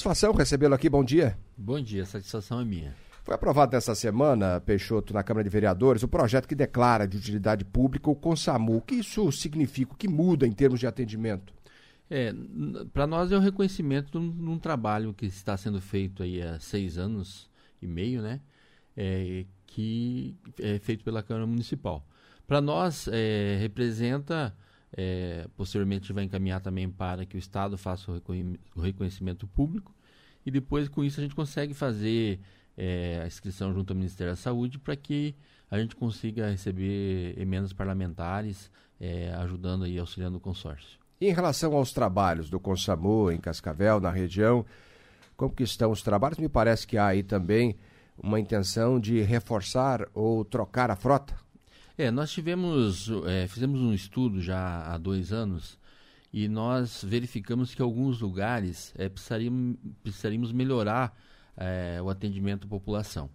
Satisfação recebê-lo aqui, bom dia. Bom dia, a satisfação é minha. Foi aprovado nesta semana, Peixoto, na Câmara de Vereadores, o projeto que declara de utilidade pública o CONSAMU. O que isso significa? O que muda em termos de atendimento? Para nós é o reconhecimento de um trabalho que está sendo feito aí há 6 anos e meio, né? Que é feito pela Câmara Municipal. Para nós, representa, posteriormente vai encaminhar também para que o Estado faça o reconhecimento público e depois com isso a gente consegue fazer a inscrição junto ao Ministério da Saúde para que a gente consiga receber emendas parlamentares ajudando e auxiliando o consórcio. E em relação aos trabalhos do CONSAMU em Cascavel, na região, como que estão os trabalhos? Me parece que há aí também uma intenção de reforçar ou trocar a frota. Nós fizemos um estudo já há 2 anos e nós verificamos que alguns lugares precisaríamos melhorar o atendimento à população.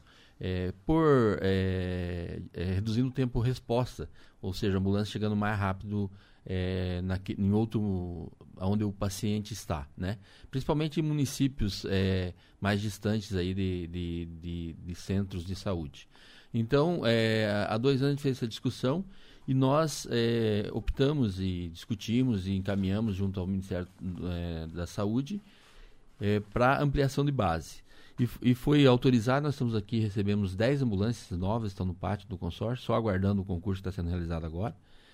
Reduzindo o tempo de resposta, ou seja, a ambulância chegando mais rápido em outro, onde o paciente está, né? Principalmente em municípios mais distantes aí de centros de saúde. Então, há 2 anos a gente fez essa discussão e nós optamos e discutimos e encaminhamos junto ao Ministério da Saúde para ampliação de base. E foi autorizado, nós estamos aqui, recebemos 10 ambulâncias novas, estão no pátio do consórcio, só aguardando o concurso que está sendo realizado agora.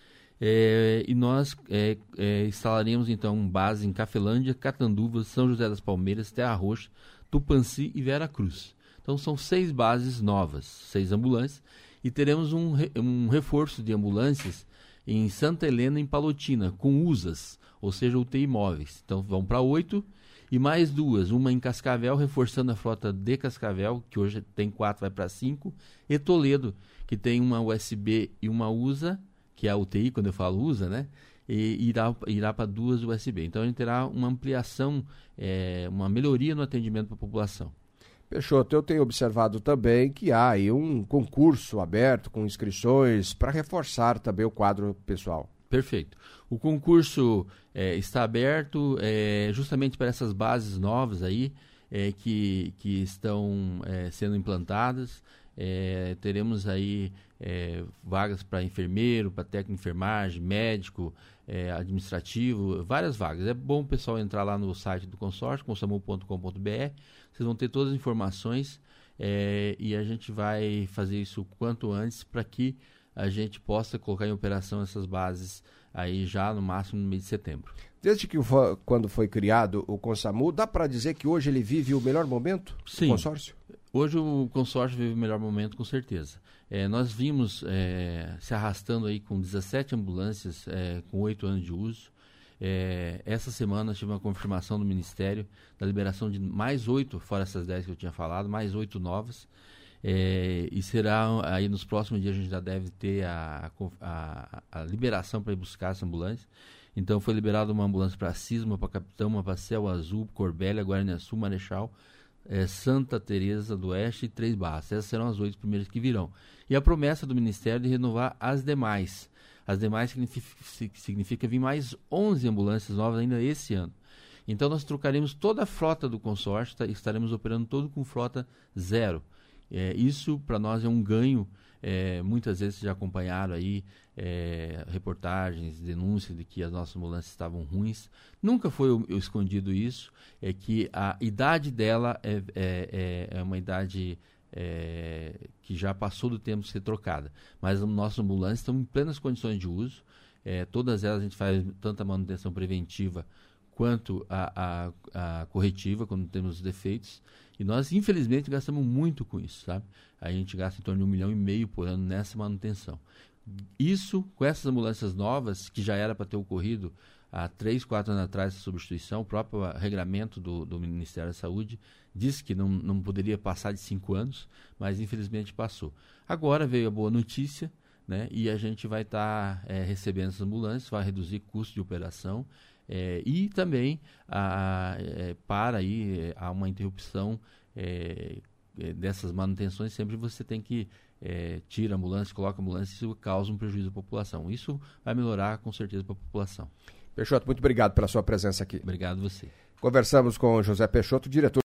E nós instalaríamos então base em Cafelândia, Catanduvas, São José das Palmeiras, Terra Roxa, Tupanci e Vera Cruz. Então são 6 bases novas, 6 ambulâncias, e teremos um reforço de ambulâncias em Santa Helena e em Palotina, com USAs, ou seja, UTI móveis. Então vão para 8 e mais 2, uma em Cascavel, reforçando a frota de Cascavel, que hoje tem 4, vai para 5, e Toledo, que tem uma USB e uma USA, que é a UTI, quando eu falo USA, né? E irá para 2 USB. Então a gente terá uma ampliação, uma melhoria no atendimento para a população. Peixoto, eu tenho observado também que há aí um concurso aberto com inscrições para reforçar também o quadro pessoal. Perfeito. O concurso está aberto justamente para essas bases novas aí que estão sendo implantadas. Teremos aí vagas para enfermeiro, para técnico de enfermagem, médico, administrativo, várias vagas. É bom o pessoal entrar lá no site do consórcio, consamu.com.br. Vocês vão ter todas as informações e a gente vai fazer isso o quanto antes para que a gente possa colocar em operação essas bases aí já no máximo no mês de setembro. Desde que quando foi criado o CONSAMU, dá para dizer que hoje ele vive o melhor momento do consórcio? Hoje o consórcio vive o melhor momento, com certeza. Nós vimos se arrastando aí com 17 ambulâncias com 8 anos de uso. Essa semana tive uma confirmação do Ministério da liberação de mais 8, fora essas 10 que eu tinha falado, mais 8 novas. E será aí nos próximos dias a gente já deve ter a liberação para ir buscar essa ambulância. Então foi liberada uma ambulância para Cisma, para Capitão, uma para Céu Azul, Corbélia, Guaraniaçu, Marechal, Santa Teresa do Oeste e 3 Barras. Essas serão as 8 primeiras que virão. E a promessa do Ministério de renovar as demais. As demais significa vir mais 11 ambulâncias novas ainda esse ano. Então nós trocaremos toda a frota do consórcio, estaremos operando todo com frota 0. Isso para nós é um ganho. Muitas vezes já acompanharam aí reportagens, denúncias de que as nossas ambulâncias estavam ruins. Nunca foi escondido isso, é que a idade dela é uma idade que já passou do tempo de ser trocada. Mas as nossas ambulâncias estão em plenas condições de uso. Todas elas a gente faz tanto a manutenção preventiva quanto a corretiva, quando temos defeitos. E nós, infelizmente, gastamos muito com isso, sabe? A gente gasta em torno de R$1,5 milhão por ano nessa manutenção. Isso, com essas ambulâncias novas, que já era para ter ocorrido há 3, 4 anos atrás, essa substituição, o próprio regramento do Ministério da Saúde disse que não poderia passar de 5 anos, mas infelizmente passou. Agora veio a boa notícia, né? E a gente vai estar recebendo essas ambulâncias, vai reduzir custo de operação. E também para aí há uma interrupção dessas manutenções. Sempre você tem que tira a ambulância, coloca a ambulância, isso causa um prejuízo à população. Isso vai melhorar com certeza para a população. Peixoto, muito obrigado pela sua presença aqui. Obrigado a você. Conversamos com José Peixoto, diretor